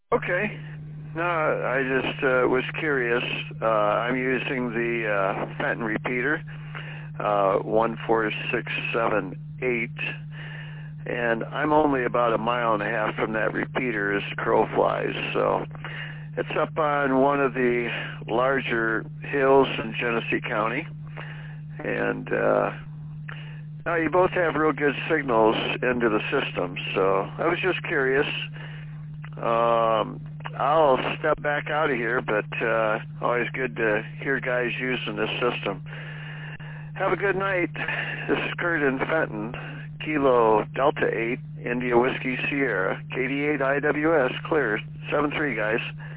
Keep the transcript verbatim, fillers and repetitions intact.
Okay. No, I just uh, was curious. Uh, I'm using the uh, Fenton repeater, uh, one four six seven eight, and I'm only about a mile and a half from that repeater as the crow flies. So it's up on one of the larger hills in Genesee County, and uh, now you both have real good signals into the system. So I was just curious. Um, I'll step back out of here, but uh, always good to hear guys using this system. Have a good night. This is Kurt in Fenton, Kilo Delta eight, India Whiskey Sierra, K D eight I W S, clear, seven three, guys.